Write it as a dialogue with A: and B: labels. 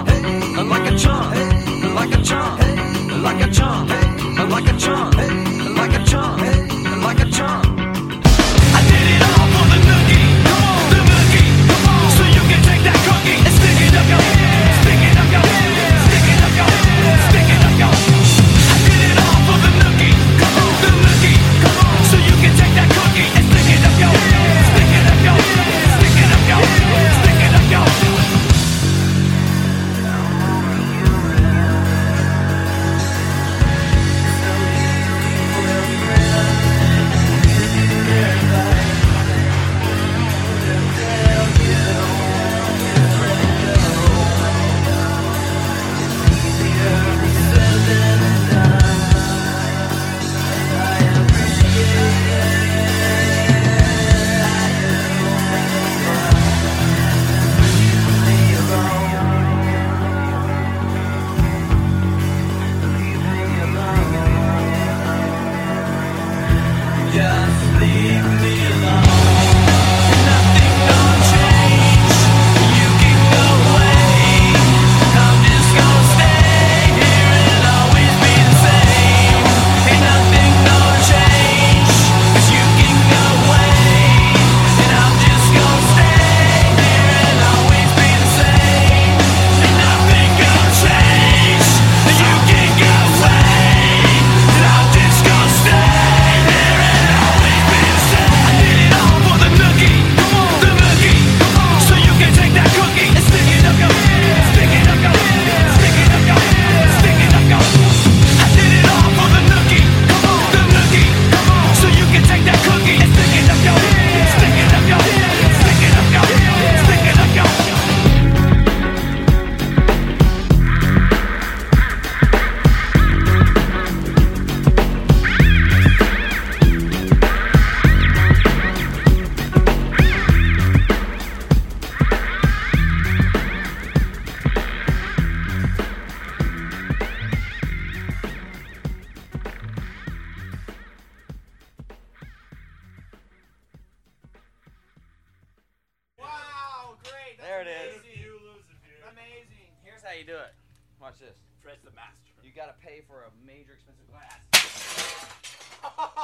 A: chump, like a chump, like a chump, like a chump, like a chump, like a chump, like a chump. I did it all for the nookie, come on, the nookie, come on. So you can take that cookie and stick it up your, stick it up your, stick it up your, stick it up your. I did it all for the nookie, come on, the nookie, come on. So you can take that cookie and stick it up your, stick it up your, stick it up your, stick it up your.
B: There it is.
C: Amazing.
B: Here's how you do it. Watch this.
C: Fred's the master.
B: You gotta pay for a major expensive glass.